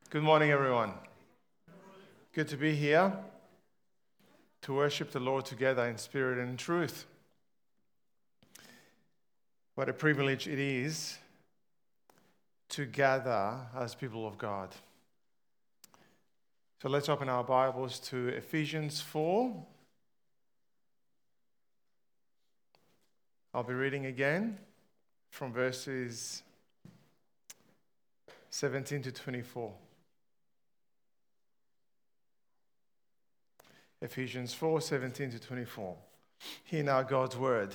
Good morning, everyone. Good to be here to worship the Lord together in spirit and in truth. What a privilege it is to gather as people of God. So let's open our Bibles to Ephesians 4. I'll be reading again from verses 17 to 24. Ephesians 4, 17 to 24. Hear now God's word.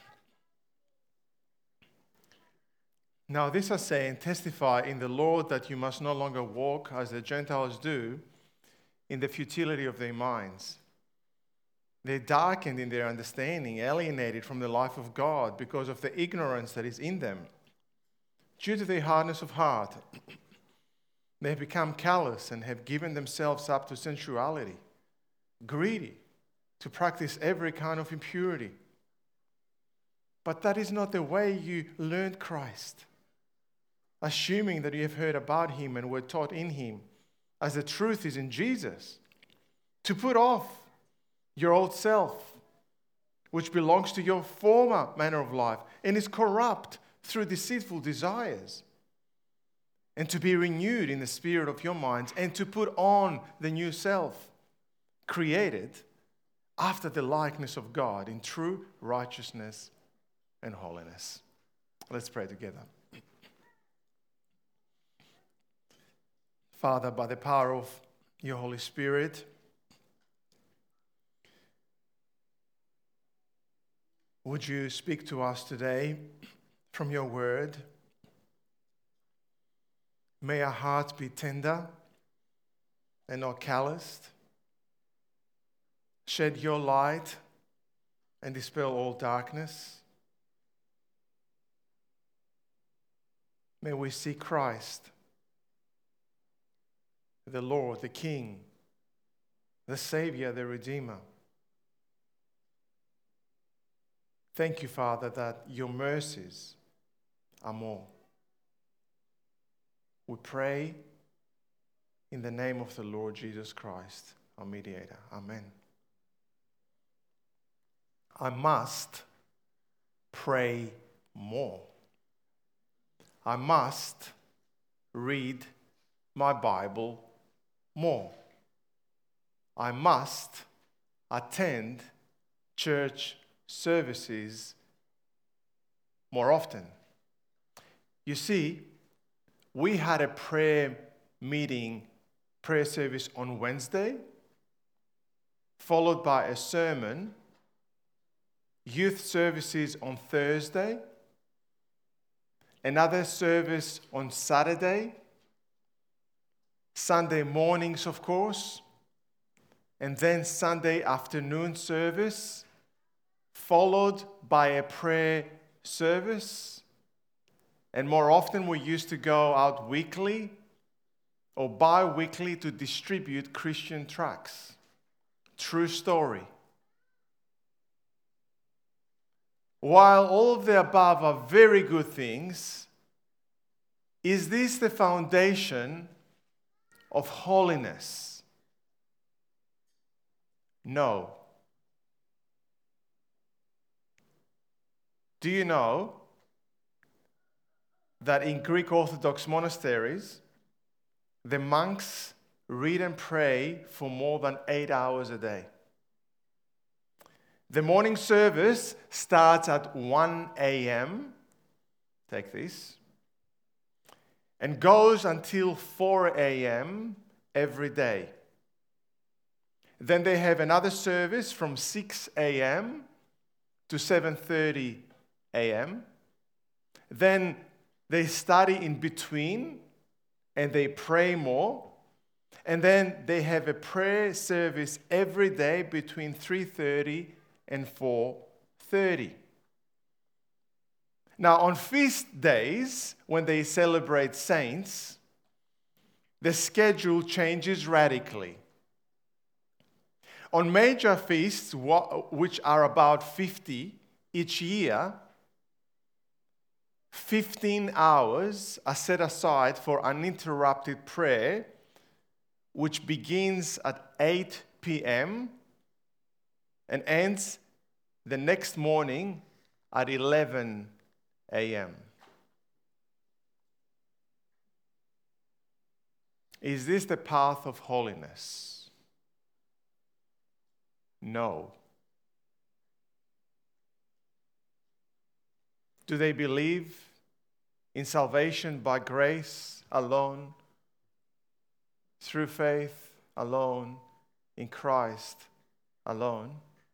Now this I say and testify in the Lord that you must no longer walk as the Gentiles do in the futility of their minds. They're darkened in their understanding, alienated from the life of God because of the ignorance that is in them. Due to their hardness of heart, they have become callous and have given themselves up to sensuality, greedy to practice every kind of impurity. But that is not the way you learned Christ, assuming that you have heard about him and were taught in him, as the truth is in Jesus, to put off your old self, which belongs to your former manner of life and is corrupt through deceitful desires, and to be renewed in the spirit of your minds, and to put on the new self, created after the likeness of God in true righteousness and holiness. Let's pray together. Father, by the power of your Holy Spirit, would you speak to us today from your word? May our hearts be tender and not calloused. Shed your light and dispel all darkness. May we see Christ, the Lord, the King, the Savior, the Redeemer. Thank you, Father, that your mercies are more. We pray in the name of the Lord Jesus Christ, our mediator. Amen. I must pray more. I must read my Bible more. I must attend church services more often. You see, we had a prayer service on Wednesday, followed by a sermon, youth services on Thursday, another service on Saturday, Sunday mornings, of course, and then Sunday afternoon service, followed by a prayer service. And more often we used to go out weekly or bi-weekly to distribute Christian tracts. True story. While all of the above are very good things, is this the foundation of holiness? No. Do you know that in Greek Orthodox monasteries, the monks read and pray for more than 8 hours a day? The morning service starts at 1 a.m., take this, and goes until 4 a.m. every day. Then they have another service from 6 a.m. to 7:30 a.m. Then they study in between and they pray more. And then they have a prayer service every day between 3:30 and 4:30. Now, on feast days, when they celebrate saints, the schedule changes radically. On major feasts, which are about 50 each year, 15 hours are set aside for uninterrupted prayer which begins at 8 p.m. and ends the next morning at 11 a.m. Is this the path of holiness? No. Do they believe in salvation by grace alone, through faith alone, in Christ alone?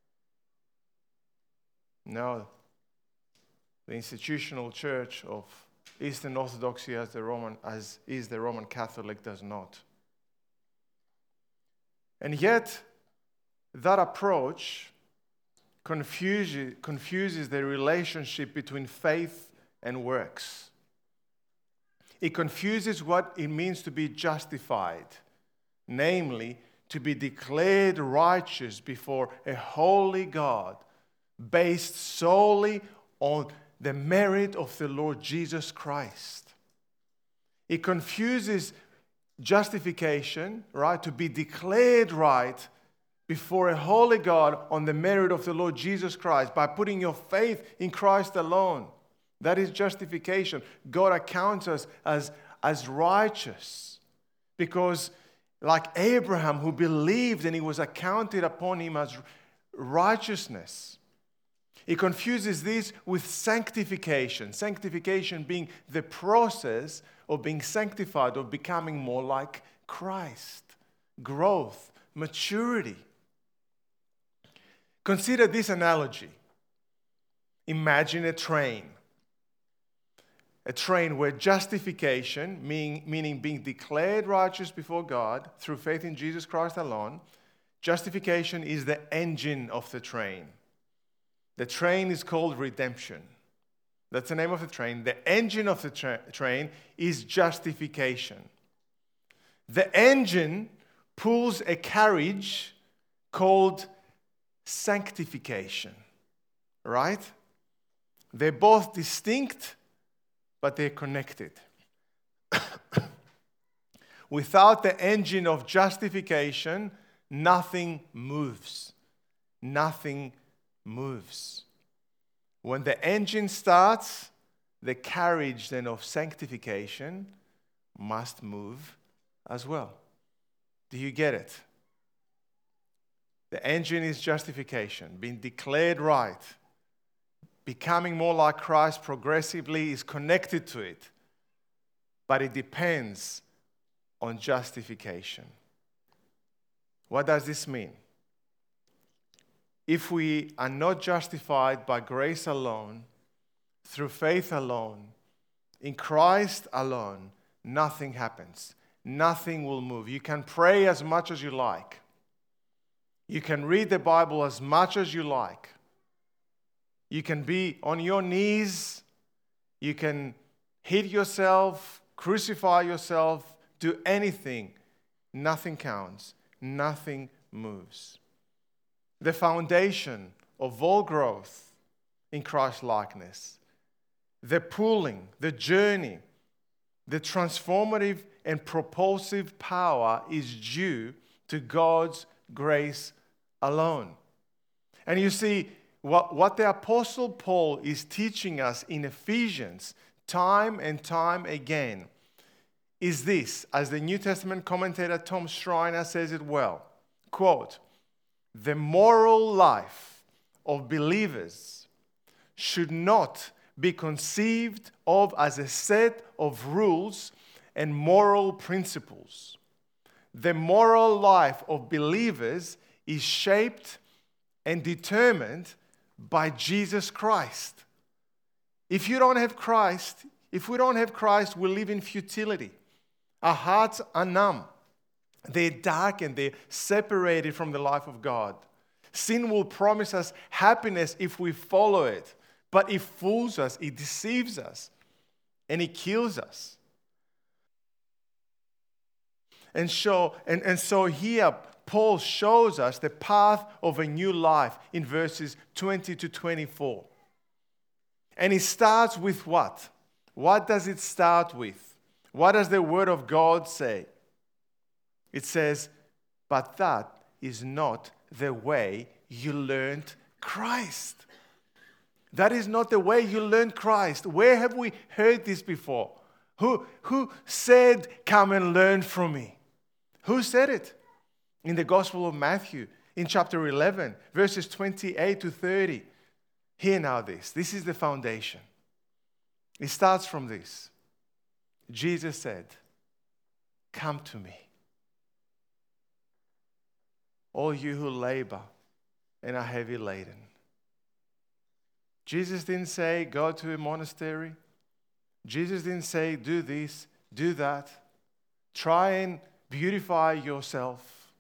No. The institutional church of Eastern Orthodoxy as is the Roman Catholic does not. And yet, that approach confuses the relationship between faith and works. It confuses what it means to be justified, namely, to be declared righteous before a holy God, based solely on the merit of the Lord Jesus Christ. It confuses justification, right, to be declared right before a holy God on the merit of the Lord Jesus Christ by putting your faith in Christ alone. That is justification. God accounts us as righteous because, like Abraham, who believed and it was accounted upon him as righteousness. It confuses this with sanctification. Sanctification being the process of being sanctified, of becoming more like Christ. Growth, maturity. Consider this analogy. Imagine a train. A train where justification, meaning being declared righteous before God through faith in Jesus Christ alone, justification is the engine of the train. The train is called redemption. That's the name of the train. The engine of the train is justification. The engine pulls a carriage called sanctification, right? They're both distinct, but they're connected. Without the engine of justification, nothing moves. Nothing moves. When the engine starts, the carriage then of sanctification must move as well. Do you get it? The engine is justification, being declared right. Becoming more like Christ progressively is connected to it, but it depends on justification. What does this mean? If we are not justified by grace alone, through faith alone, in Christ alone, nothing happens. Nothing will move. You can pray as much as you like. You can read the Bible as much as you like. You can be on your knees. You can hit yourself, crucify yourself, do anything. Nothing counts. Nothing moves. The foundation of all growth in Christ-likeness, the pulling, the journey, the transformative and propulsive power is due to God's grace alone. And you see, what the Apostle Paul is teaching us in Ephesians time and time again is this, as the New Testament commentator Tom Schreiner says it well, quote, "The moral life of believers should not be conceived of as a set of rules and moral principles. The moral life of believers is shaped and determined by Jesus Christ. If you don't have Christ, if we don't have Christ, we live in futility. Our hearts are numb. They're dark and they're separated from the life of God. Sin will promise us happiness if we follow it, but it fools us, it deceives us, and it kills us. And so here, Paul shows us the path of a new life in verses 20 to 24. And it starts with what? What does it start with? What does the Word of God say? It says, but that is not the way you learned Christ. That is not the way you learned Christ. Where have we heard this before? Who said, come and learn from me? Who said it? In the Gospel of Matthew, in chapter 11, verses 28 to 30. Hear now this. This is the foundation. It starts from this. Jesus said, come to me, all you who labor and are heavy laden. Jesus didn't say, go to a monastery. Jesus didn't say, do this, do that. Try and beautify yourself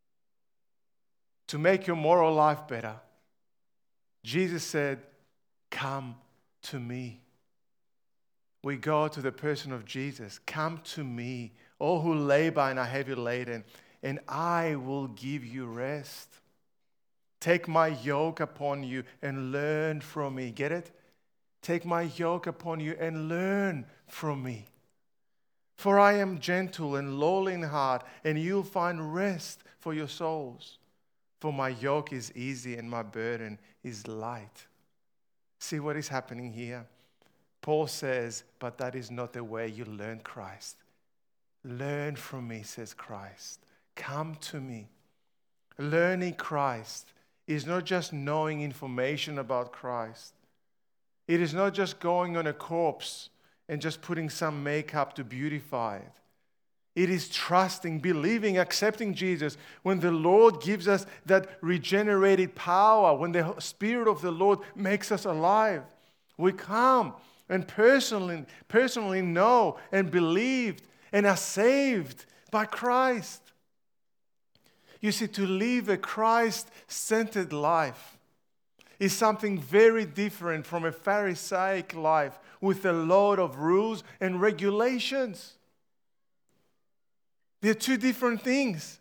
to make your moral life better. Jesus said, come to me. We go to the person of Jesus. Come to me, all who labor and are heavy laden, and I will give you rest. Take my yoke upon you and learn from me. Get it? Take my yoke upon you and learn from me. For I am gentle and lowly in heart, and you'll find rest for your souls. For my yoke is easy and my burden is light. See what is happening here? Paul says, but that is not the way you learn Christ. Learn from me, says Christ. Come to me. Learning Christ is not just knowing information about Christ. It is not just going on a corpse and just putting some makeup to beautify it. It is trusting, believing, accepting Jesus. When the Lord gives us that regenerated power, when the Spirit of the Lord makes us alive, we come and personally know and believed and are saved by Christ. You see, to live a Christ-centered life is something very different from a Pharisaic life with a load of rules and regulations. They're two different things.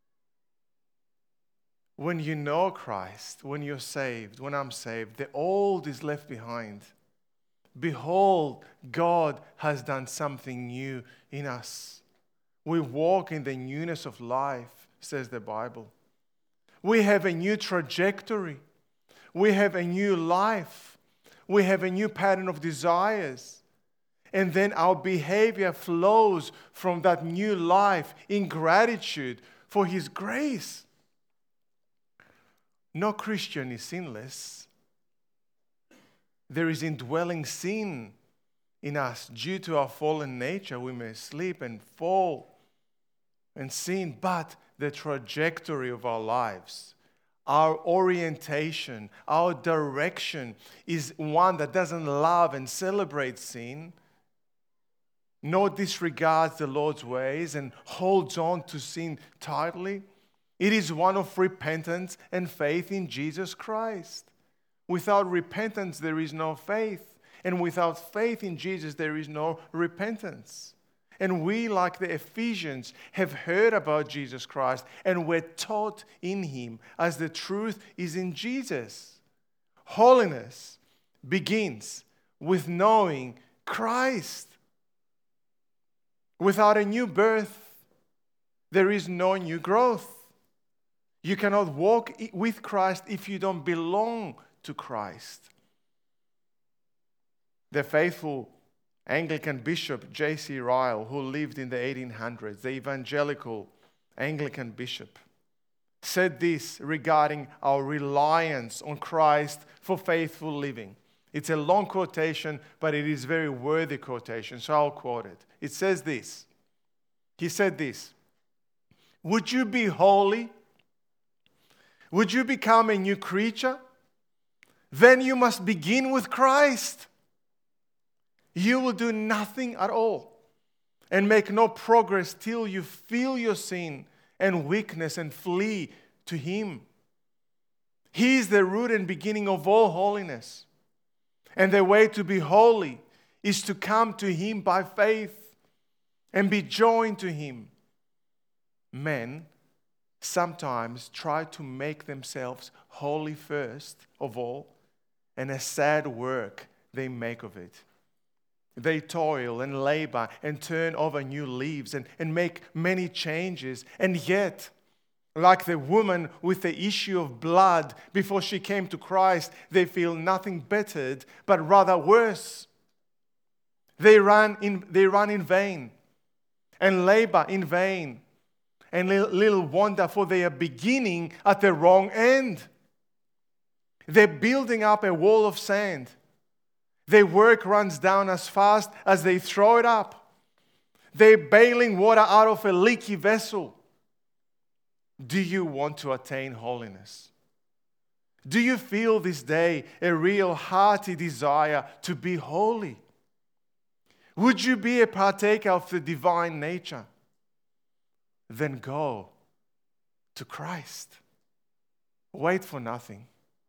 When you know Christ, when you're saved, when I'm saved, the old is left behind. Behold, God has done something new in us. We walk in the newness of life, says the Bible. We have a new trajectory. We have a new life. We have a new pattern of desires. And then our behavior flows from that new life in gratitude for His grace. No Christian is sinless. There is indwelling sin in us due to our fallen nature. We may slip and fall and sin, but the trajectory of our lives, our orientation, our direction is one that doesn't love and celebrate sin, nor disregards the Lord's ways and holds on to sin tightly. It is one of repentance and faith in Jesus Christ. Without repentance, there is no faith. And without faith in Jesus, there is no repentance. And we, like the Ephesians, have heard about Jesus Christ and we're taught in Him as the truth is in Jesus. Holiness begins with knowing Christ. Without a new birth, there is no new growth. You cannot walk with Christ if you don't belong to Christ. The faithful Anglican bishop J.C. Ryle, who lived in the 1800s, the evangelical Anglican bishop, said this regarding our reliance on Christ for faithful living. It's a long quotation, but it is a very worthy quotation, so I'll quote it. It says this. He said this: would you be holy? Would you become a new creature? Then you must begin with Christ. You will do nothing at all and make no progress till you feel your sin and weakness and flee to Him. He is the root and beginning of all holiness. And the way to be holy is to come to Him by faith and be joined to Him. Men sometimes try to make themselves holy first of all, and a sad work they make of it. They toil and labor and turn over new leaves and make many changes. And yet, like the woman with the issue of blood before she came to Christ, they feel nothing bettered, but rather worse. They run in vain and labor in vain. And little wonder, for they are beginning at the wrong end. They're building up a wall of sand. Their work runs down as fast as they throw it up. They're bailing water out of a leaky vessel. Do you want to attain holiness? Do you feel this day a real hearty desire to be holy? Would you be a partaker of the divine nature? Then go to Christ. Wait for nothing.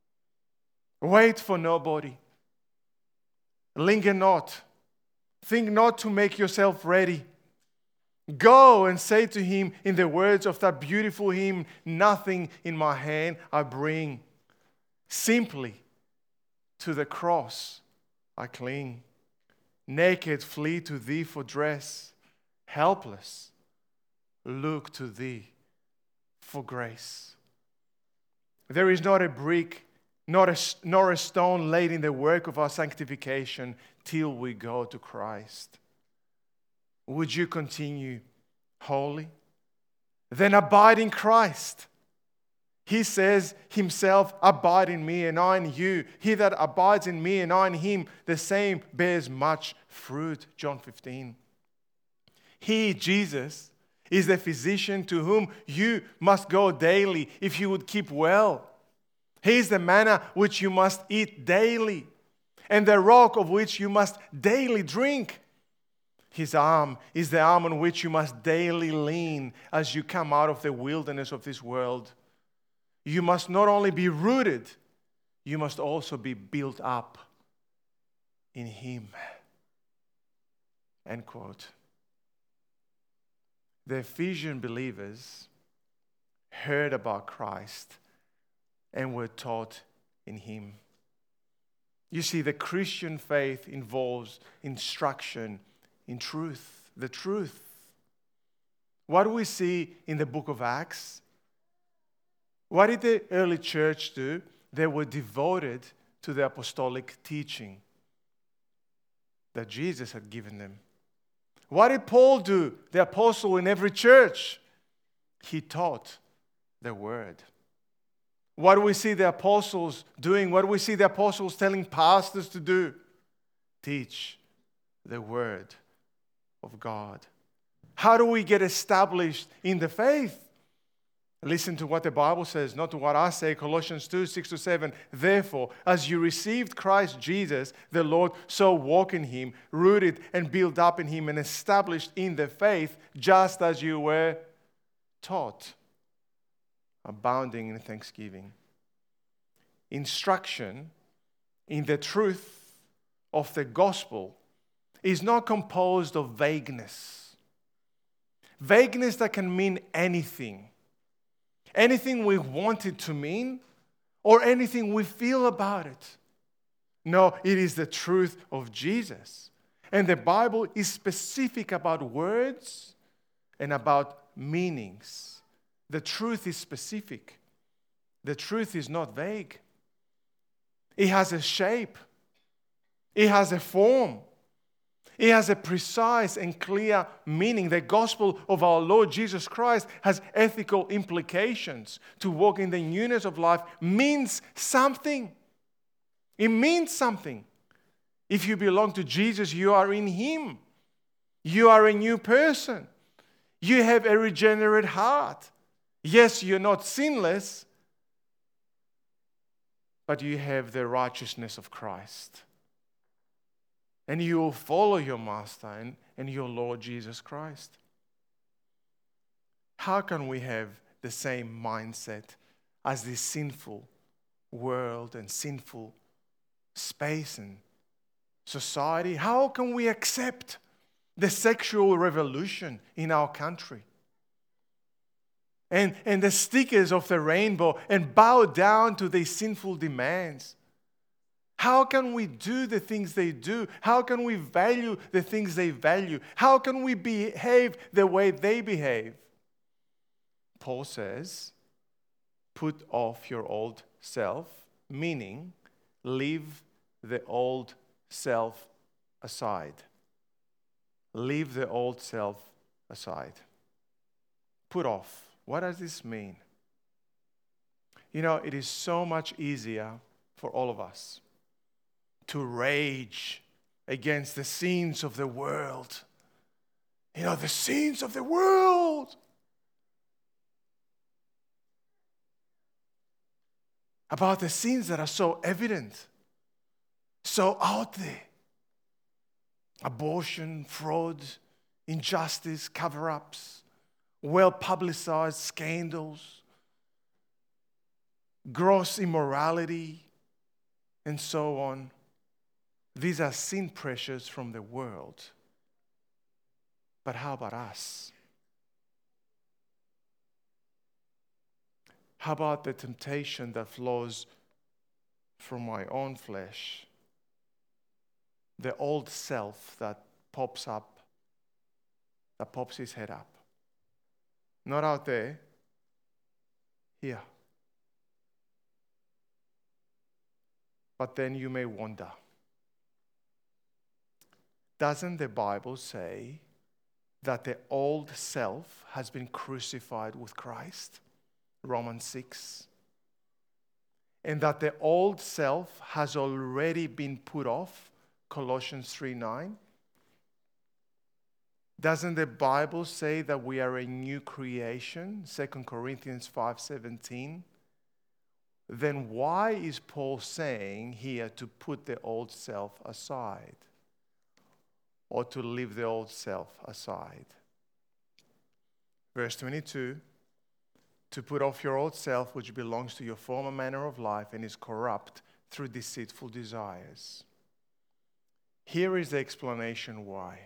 Wait for nobody. Linger not. Think not to make yourself ready. Go and say to him in the words of that beautiful hymn, nothing in my hand I bring. Simply to the cross I cling. Naked flee to thee for dress. Helpless look to thee for grace. There is not a brick nor a stone laid in the work of our sanctification till we go to Christ. Would you continue holy? Then abide in Christ. He says himself, abide in me and I in you. He that abides in me and I in him, the same bears much fruit. John 15. He, Jesus, is the physician to whom you must go daily if you would keep well. He is the manna which you must eat daily, and the rock of which you must daily drink. His arm is the arm on which you must daily lean as you come out of the wilderness of this world. You must not only be rooted, you must also be built up in Him. End quote. The Ephesian believers heard about Christ and were taught in Him. You see, the Christian faith involves instruction in truth, the truth. What do we see in the book of Acts? What did the early church do? They were devoted to the apostolic teaching that Jesus had given them. What did Paul do, the apostle in every church? He taught the word. What do we see the apostles doing? What do we see the apostles telling pastors to do? Teach the word of God. How do we get established in the faith? Listen to what the Bible says, not to what I say. Colossians 2, 6-7. Therefore, as you received Christ Jesus, the Lord, so walk in Him, rooted and built up in Him and established in the faith, just as you were taught, abounding in thanksgiving. Instruction in the truth of the gospel is not composed of vagueness. Vagueness that can mean anything. Anything we want it to mean, or anything we feel about it. No, it is the truth of Jesus. And the Bible is specific about words and about meanings. The truth is specific. The truth is not vague. It has a shape. It has a form. It has a precise and clear meaning. The gospel of our Lord Jesus Christ has ethical implications. To walk in the newness of life means something. It means something. If you belong to Jesus, you are in Him. You are a new person. You have a regenerate heart. Yes, you're not sinless, but you have the righteousness of Christ. And you will follow your Master and your Lord Jesus Christ. How can we have the same mindset as this sinful world and sinful space and society? How can we accept the sexual revolution in our country? And the stickers of the rainbow and bow down to these sinful demands? How can we do the things they do? How can we value the things they value? How can we behave the way they behave? Paul says, put off your old self, meaning leave the old self aside. Leave the old self aside. Put off. What does this mean? You know, it is so much easier for all of us to rage against the sins of the world. You know, the sins of the world. About the sins that are so evident, so out there. Abortion, fraud, injustice, cover-ups, well-publicized scandals, gross immorality, and so on. These are sin pressures from the world. But how about us? How about the temptation that flows from my own flesh? The old self that pops up, that pops his head up. Not out there, here. But then you may wonder, doesn't the Bible say that the old self has been crucified with Christ? Romans 6. And that the old self has already been put off? Colossians 3:9. Doesn't the Bible say that we are a new creation? 2 Corinthians 5:17. Then why is Paul saying here to put the old self aside? Or to leave the old self aside? Verse 22. To put off your old self, which belongs to your former manner of life and is corrupt through deceitful desires. Here is the explanation why.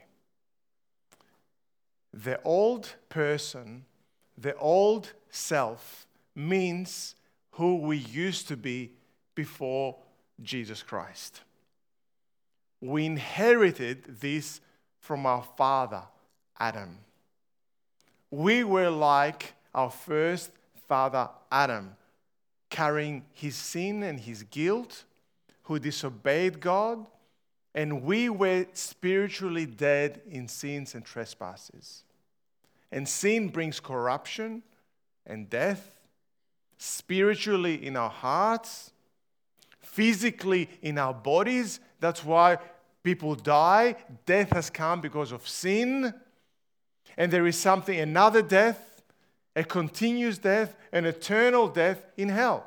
The old person, the old self, means who we used to be before Jesus Christ. We inherited this from our father, Adam. We were like our first father, Adam, carrying his sin and his guilt, who disobeyed God, and we were spiritually dead in sins and trespasses. And sin brings corruption and death, spiritually in our hearts, physically in our bodies. That's why people die. Death has come because of sin. And there is another death, a continuous death, an eternal death in hell.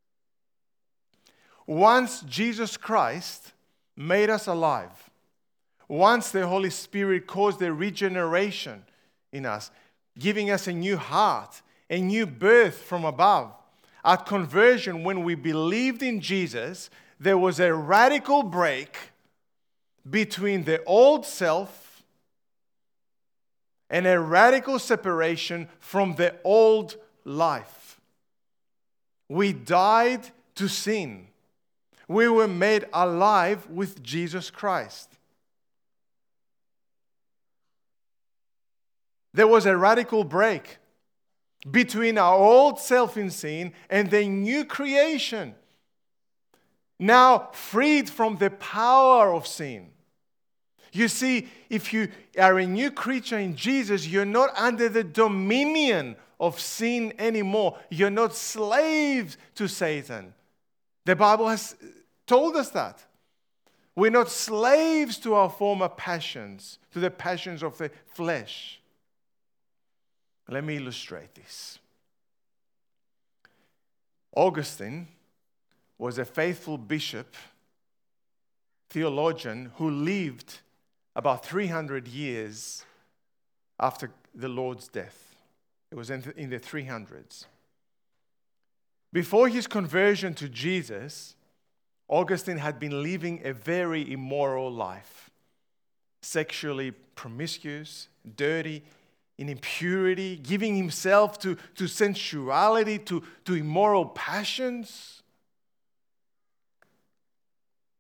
Once Jesus Christ made us alive, once the Holy Spirit caused the regeneration in us, giving us a new heart, a new birth from above, at conversion, when we believed in Jesus, there was a radical break between the old self and a radical separation from the old life. We died to sin. We were made alive with Jesus Christ. There was a radical break between our old self in sin and the new creation, now freed from the power of sin. You see, if you are a new creature in Jesus, you're not under the dominion of sin anymore. You're not slaves to Satan. The Bible has told us that. We're not slaves to our former passions, to the passions of the flesh. Let me illustrate this. Augustine was a faithful bishop, theologian, who lived about 300 years after the Lord's death. It was in the 300s. Before his conversion to Jesus, Augustine had been living a very immoral life. Sexually promiscuous, dirty, in impurity, giving himself to sensuality, to immoral passions.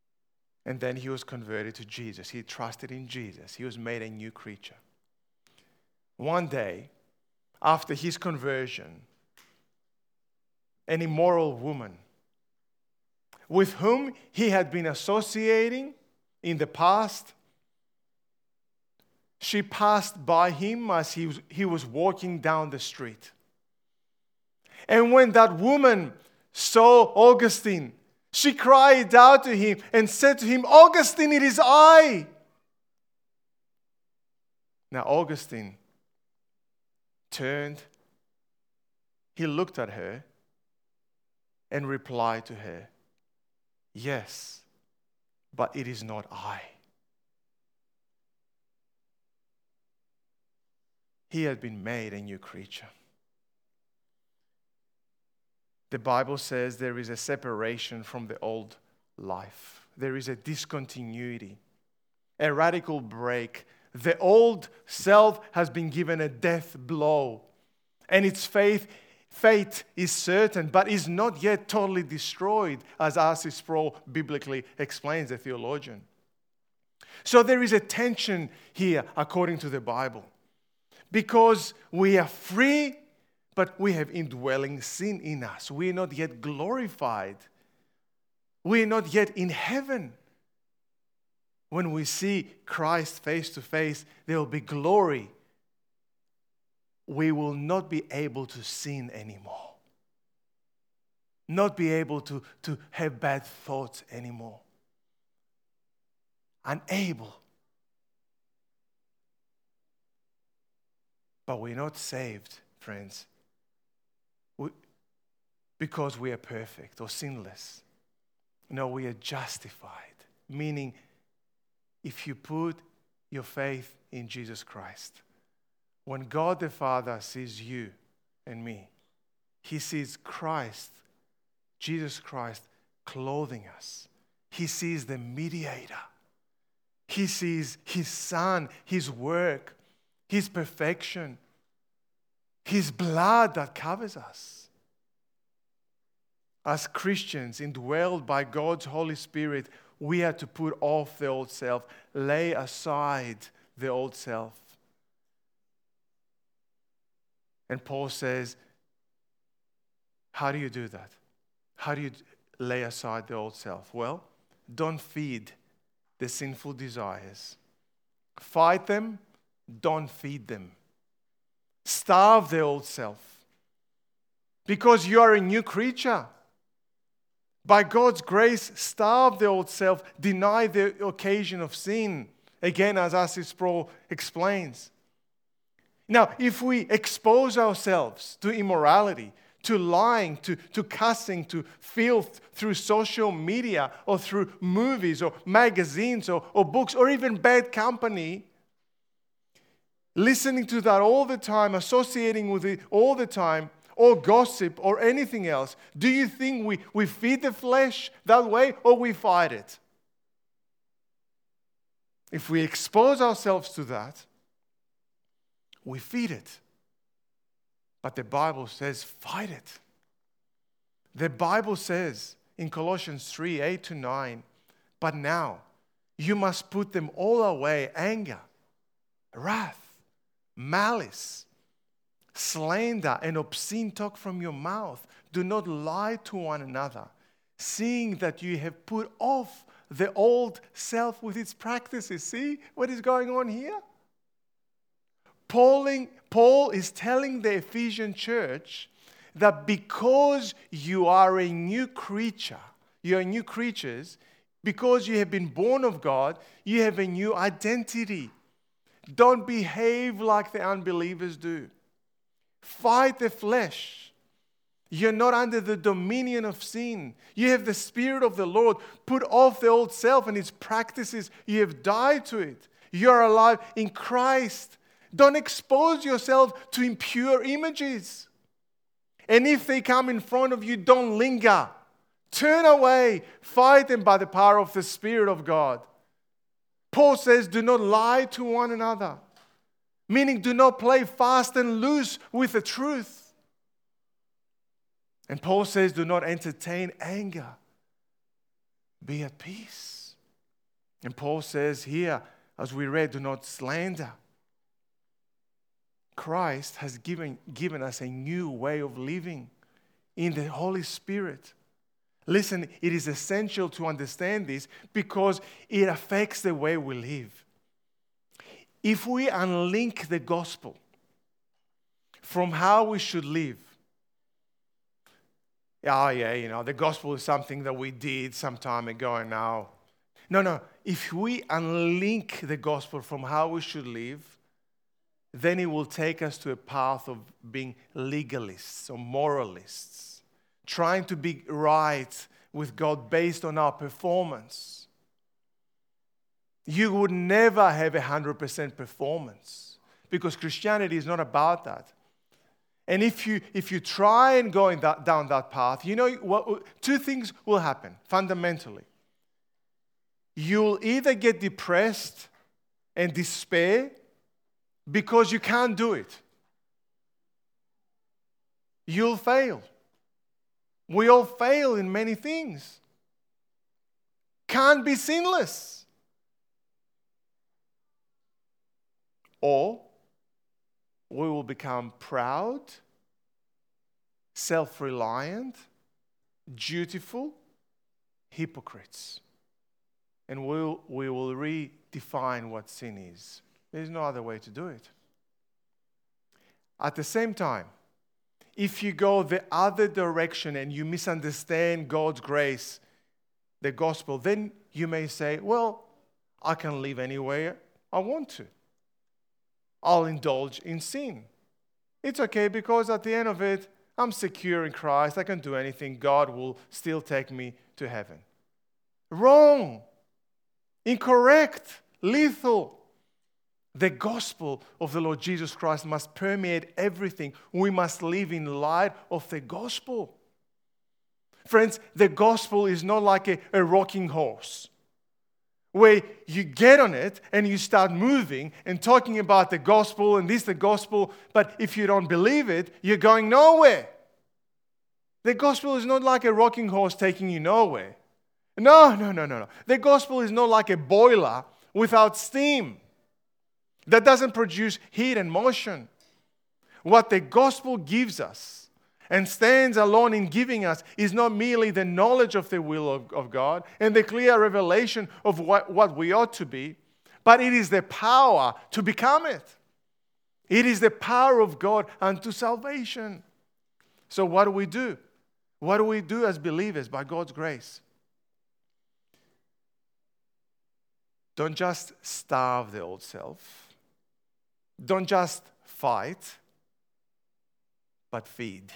And then he was converted to Jesus. He trusted in Jesus. He was made a new creature. One day, after his conversion, an immoral woman with whom he had been associating in the past, she passed by him as he was walking down the street. And when that woman saw Augustine, she cried out to him and said to him, "Augustine, it is I." Now Augustine turned, he looked at her and replied to her, "Yes, but it is not I." He had been made a new creature. The Bible says there is a separation from the old life. There is a discontinuity, a radical break. The old self has been given a death blow, and its fate is certain, but is not yet totally destroyed, as R.C. Sproul biblically explains, the theologian. So there is a tension here, according to the Bible, because we are free, but we have indwelling sin in us. We are not yet glorified. We are not yet in heaven. When we see Christ face to face, there will be glory. We will not be able to sin anymore. Not be able to have bad thoughts anymore. Unable. But we're not saved, friends, because we are perfect or sinless. No, we are justified. Meaning, if you put your faith in Jesus Christ, when God the Father sees you and me, He sees Christ, Jesus Christ, clothing us. He sees the mediator. He sees His Son, His work, His perfection, His blood that covers us. As Christians, indwelled by God's Holy Spirit, we are to put off the old self, lay aside the old self. And Paul says, how do you do that? How do you lay aside the old self? Well, don't feed the sinful desires. Fight them, don't feed them. Starve the old self. Because you are a new creature. By God's grace, starve the old self, deny the occasion of sin. Again, as R.C. Sproul explains. Now, if we expose ourselves to immorality, to lying, to cussing, to filth through social media or through movies or magazines or books or even bad company, listening to that all the time, associating with it all the time, or gossip or anything else, do you think we feed the flesh that way or we fight it? If we expose ourselves to that, we feed it. But the Bible says, fight it. The Bible says in Colossians 3, 8-9, but now you must put them all away: anger, wrath, malice, slander, and obscene talk from your mouth. Do not lie to one another, seeing that you have put off the old self with its practices. See what is going on here? Paul is telling the Ephesian church that because you are a new creature, you are new creatures, because you have been born of God, you have a new identity. Don't behave like the unbelievers do. Fight the flesh. You're not under the dominion of sin. You have the Spirit of the Lord. Put off the old self and its practices. You have died to it. You are alive in Christ. Don't expose yourself to impure images. And if they come in front of you, don't linger. Turn away. Fight them by the power of the Spirit of God. Paul says, do not lie to one another. Meaning, do not play fast and loose with the truth. And Paul says, do not entertain anger. Be at peace. And Paul says here, as we read, do not slander. Christ has given us a new way of living in the Holy Spirit. Listen, it is essential to understand this because it affects the way we live. If we unlink the gospel from how we should live, the gospel is something that we did some time ago and now. No. If we unlink the gospel from how we should live, then it will take us to a path of being legalists or moralists, trying to be right with God based on our performance. You would never have 100% performance because Christianity is not about that. And if you try and go down that path, you know what? Two things will happen fundamentally. You'll either get depressed and despair because you can't do it. You'll fail. We all fail in many things. Can't be sinless. Or we will become proud, self-reliant, dutiful, hypocrites. And we will redefine what sin is. There's no other way to do it. At the same time, if you go the other direction and you misunderstand God's grace, the gospel, then you may say, well, I can live any way I want to. I'll indulge in sin. It's okay because at the end of it, I'm secure in Christ. I can do anything. God will still take me to heaven. Wrong. Incorrect. Lethal. The gospel of the Lord Jesus Christ must permeate everything. We must live in light of the gospel. Friends, the gospel is not like a rocking horse where you get on it and you start moving and talking about the gospel and this the gospel, but if you don't believe it, you're going nowhere. The gospel is not like a rocking horse taking you nowhere. No. The gospel is not like a boiler without steam that doesn't produce heat and motion. What the gospel gives us and stands alone in giving us is not merely the knowledge of the will of God and the clear revelation of what we ought to be, but it is the power to become it. It is the power of God unto salvation. So what do we do? What do we do as believers by God's grace? Don't just starve the old self. Don't just fight, but feed.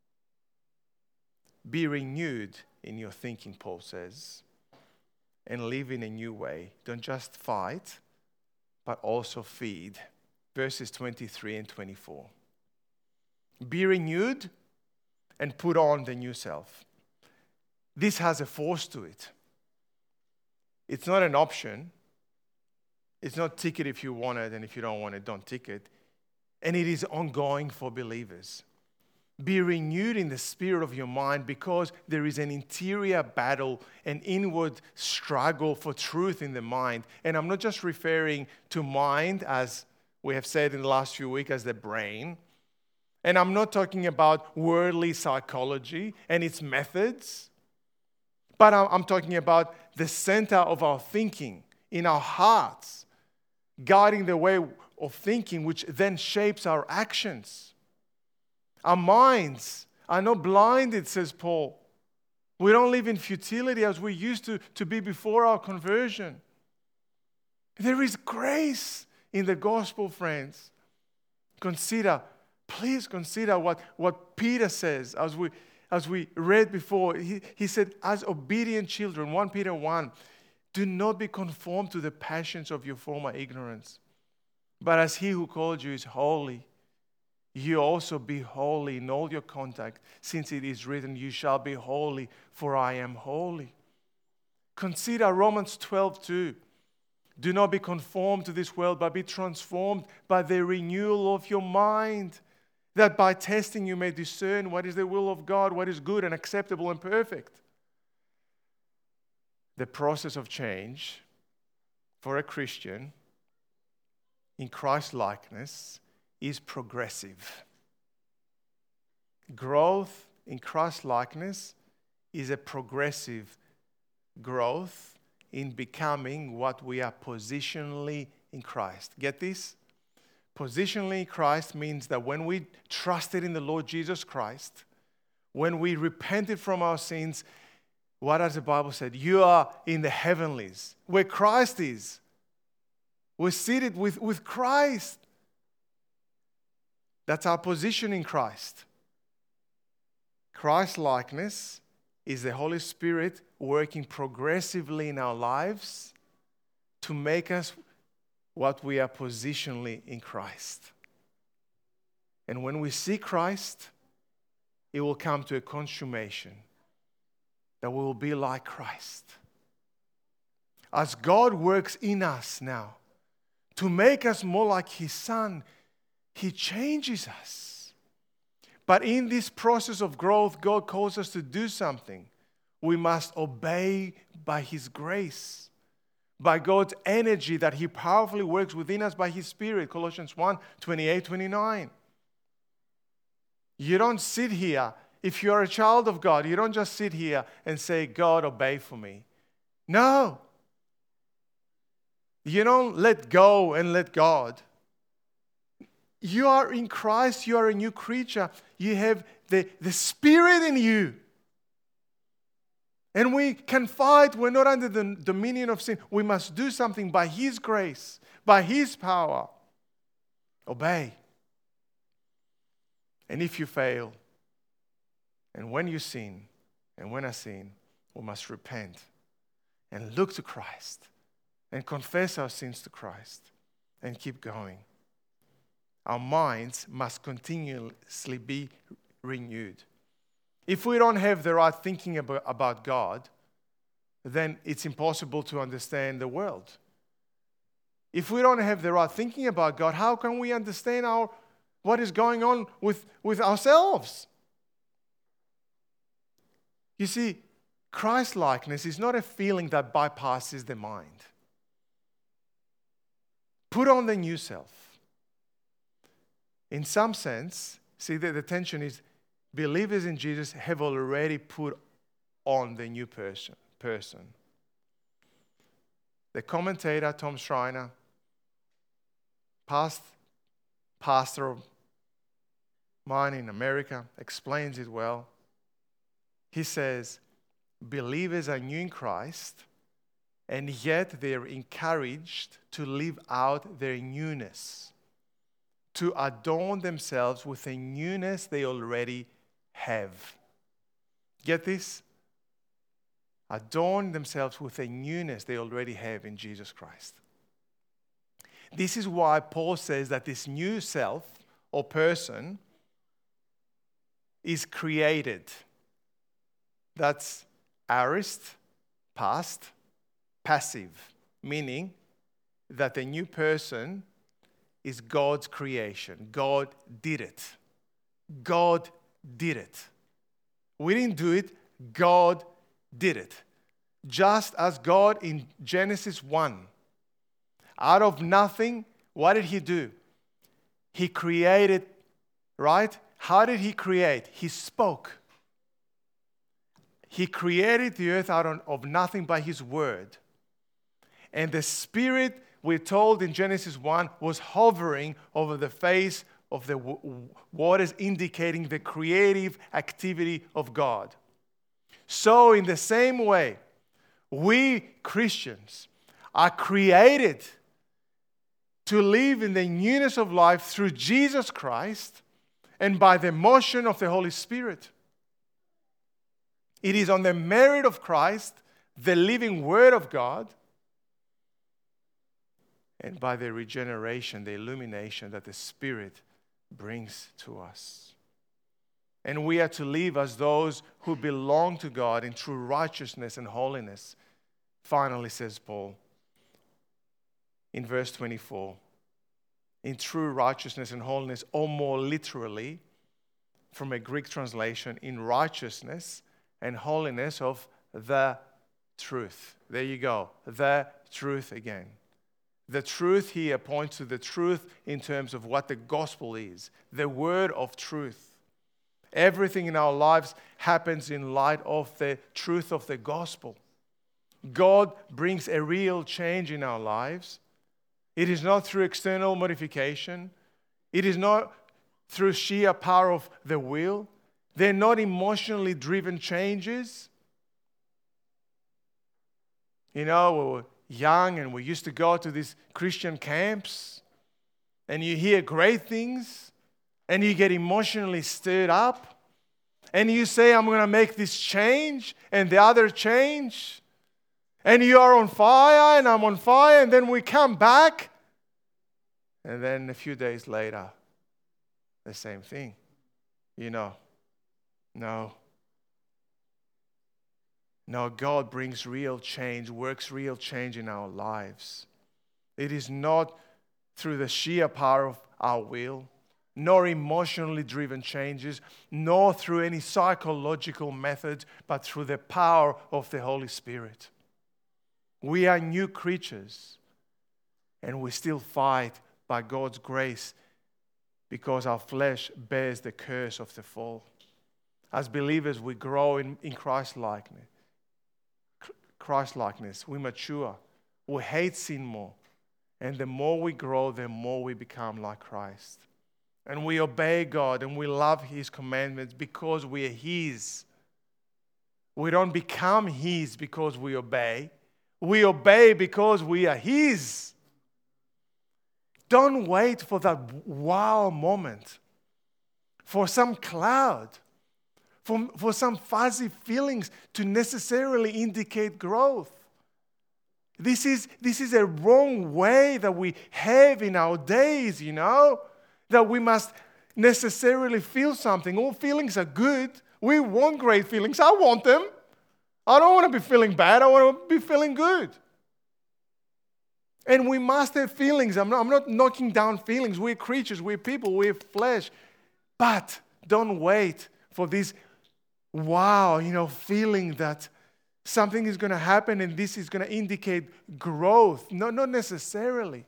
Be renewed in your thinking, Paul says, and live in a new way. Don't just fight, but also feed. Verses 23 and 24. Be renewed and put on the new self. This has a force to it. It's not an option. It's not tick it if you want it, and if you don't want it, don't tick it. And it is ongoing for believers. Be renewed in the spirit of your mind because there is an interior battle, an inward struggle for truth in the mind. And I'm not just referring to mind, as we have said in the last few weeks, as the brain. And I'm not talking about worldly psychology and its methods. But I'm talking about the center of our thinking, in our hearts, guiding the way of thinking, which then shapes our actions. Our minds are not blinded, says Paul. We don't live in futility as we used to be before our conversion. There is grace in the gospel, friends. Please consider what Peter says as we read before. He said, as obedient children, 1 Peter 1, do not be conformed to the passions of your former ignorance, but as he who called you is holy, you also be holy in all your conduct, since it is written, you shall be holy, for I am holy. Consider Romans 12:2. Do not be conformed to this world, but be transformed by the renewal of your mind, that by testing you may discern what is the will of God, what is good and acceptable and perfect. The process of change for a Christian in Christ likeness is progressive. Growth in Christ likeness is a progressive growth in becoming what we are positionally in Christ. Get this? Positionally in Christ means that when we trusted in the Lord Jesus Christ, when we repented from our sins, what does the Bible say? You are in the heavenlies, where Christ is. We're seated with Christ. That's our position in Christ. Christ likeness is the Holy Spirit working progressively in our lives to make us what we are positionally in Christ. And when we see Christ, it will come to a consummation that we will be like Christ. As God works in us now to make us more like His Son, He changes us. But in this process of growth, God calls us to do something. We must obey by His grace, by God's energy that He powerfully works within us by His Spirit. Colossians 1, 28, 29. You don't sit here. If you're a child of God, you don't just sit here and say, God, obey for me. No. You don't let go and let God. You are in Christ. You are a new creature. You have the Spirit in you. And we can fight. We're not under the dominion of sin. We must do something by His grace, by His power. Obey. And if you fail, and when you sin, and when I sin, we must repent and look to Christ and confess our sins to Christ and keep going. Our minds must continuously be renewed. If we don't have the right thinking about God, then it's impossible to understand the world. If we don't have the right thinking about God, how can we understand what is going on with ourselves? You see, Christ-likeness is not a feeling that bypasses the mind. Put on the new self. In some sense, see that the tension is believers in Jesus have already put on the new person. The commentator, Tom Schreiner, past pastor of mine in America, explains it well. He says, believers are new in Christ, and yet they're encouraged to live out their newness, to adorn themselves with a newness they already have. Get this? Adorn themselves with a newness they already have in Jesus Christ. This is why Paul says that this new self or person is created. That's aorist, past, passive, meaning that the new person is God's creation. God did it. God did it. We didn't do it. God did it. Just as God in Genesis 1, out of nothing, what did He do? He created, right? How did He create? He spoke. He created the earth out of nothing by His word. And the Spirit, we're told in Genesis 1, was hovering over the face of the waters, indicating the creative activity of God. So in the same way, we Christians are created to live in the newness of life through Jesus Christ and by the motion of the Holy Spirit. It is on the merit of Christ, the living Word of God, and by the regeneration, the illumination that the Spirit brings to us. And we are to live as those who belong to God in true righteousness and holiness. Finally, says Paul in verse 24, in true righteousness and holiness, or more literally, from a Greek translation, in righteousness and holiness of the truth. There you go, the truth again. The truth here points to the truth in terms of what the gospel is, the word of truth. Everything in our lives happens in light of the truth of the gospel. God brings a real change in our lives. It is not through external modification. It is not through sheer power of the will. They're not emotionally driven changes. You know, we were young and we used to go to these Christian camps and you hear great things and you get emotionally stirred up and you say, I'm going to make this change and the other change. And you are on fire and I'm on fire, and then we come back. And then a few days later, the same thing. You know, no, God brings real change, works real change in our lives. It is not through the sheer power of our will, nor emotionally driven changes, nor through any psychological method, but through the power of the Holy Spirit. We are new creatures, and we still fight by God's grace because our flesh bears the curse of the fall. As believers, we grow in Christ-likeness. We mature. We hate sin more. And the more we grow, the more we become like Christ. And we obey God and we love His commandments because we are His. We don't become His because we obey. We obey because we are His. Don't wait for that wow moment, for some cloud, for some fuzzy feelings to necessarily indicate growth. This is a wrong way that we have in our days, you know, that we must necessarily feel something. All feelings are good. We want great feelings. I want them. I don't want to be feeling bad. I want to be feeling good. And we must have feelings. I'm not knocking down feelings. We're creatures. We're people. We're flesh. But don't wait for this wow, feeling that something is going to happen and this is going to indicate growth. No, not necessarily.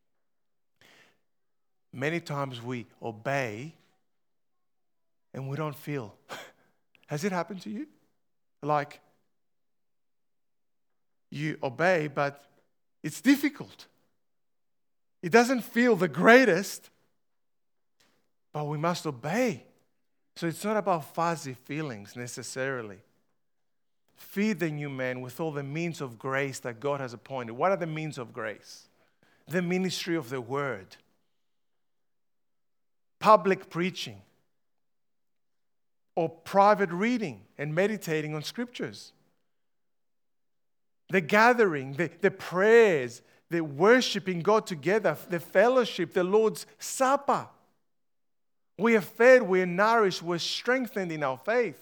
Many times we obey and we don't feel. Has it happened to you? Like, you obey, but it's difficult. It doesn't feel the greatest, but we must obey. So it's not about fuzzy feelings necessarily. Feed the new man with all the means of grace that God has appointed. What are the means of grace? The ministry of the word, public preaching, or private reading and meditating on scriptures. The gathering, the prayers, the worshiping God together, the fellowship, the Lord's Supper. We are fed, we are nourished, we're strengthened in our faith.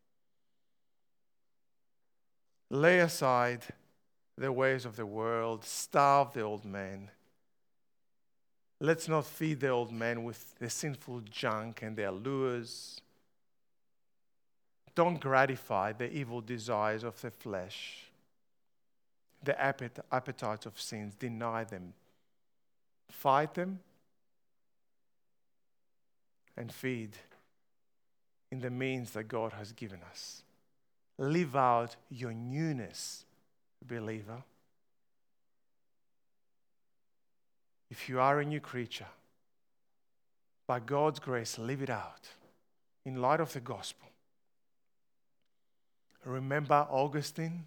Lay aside the ways of the world, starve the old man. Let's not feed the old man with the sinful junk and their lures. Don't gratify the evil desires of the flesh, the appetites of sins. Deny them. Fight them and feed in the means that God has given us. Live out your newness, believer. If you are a new creature, by God's grace, live it out in light of the gospel. Remember Augustine?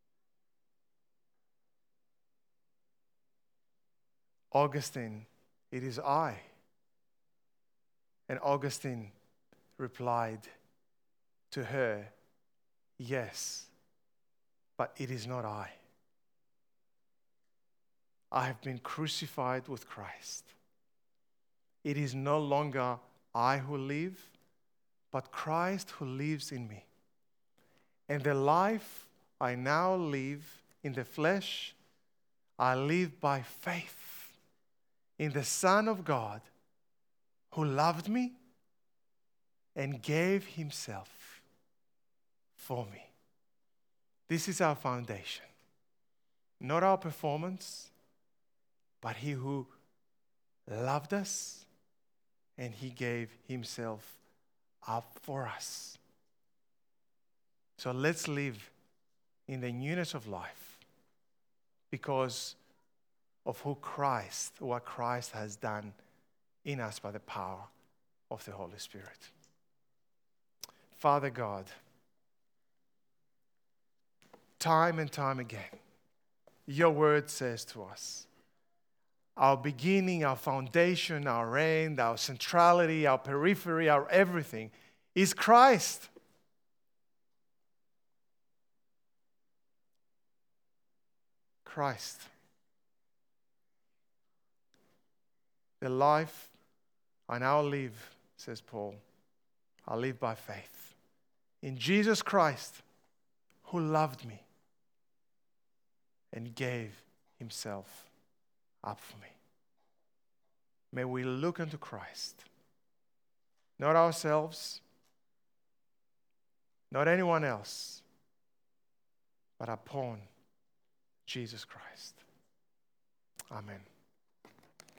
Augustine, it is I. And Augustine replied to her, yes, but it is not I. I have been crucified with Christ. It is no longer I who live, but Christ who lives in me. And the life I now live in the flesh, I live by faith in the Son of God who loved me and gave himself for me. This is our foundation. Not our performance, but He who loved us and He gave Himself up for us. So let's live in the newness of life because of what Christ has done in us by the power of the Holy Spirit. Father God, time and time again, your word says to us, our beginning, our foundation, our end, our centrality, our periphery, our everything is Christ. Christ. The life I now live, says Paul, I live by faith in Jesus Christ, who loved me and gave Himself up for me. May we look unto Christ, not ourselves, not anyone else, but upon Jesus Christ. Amen.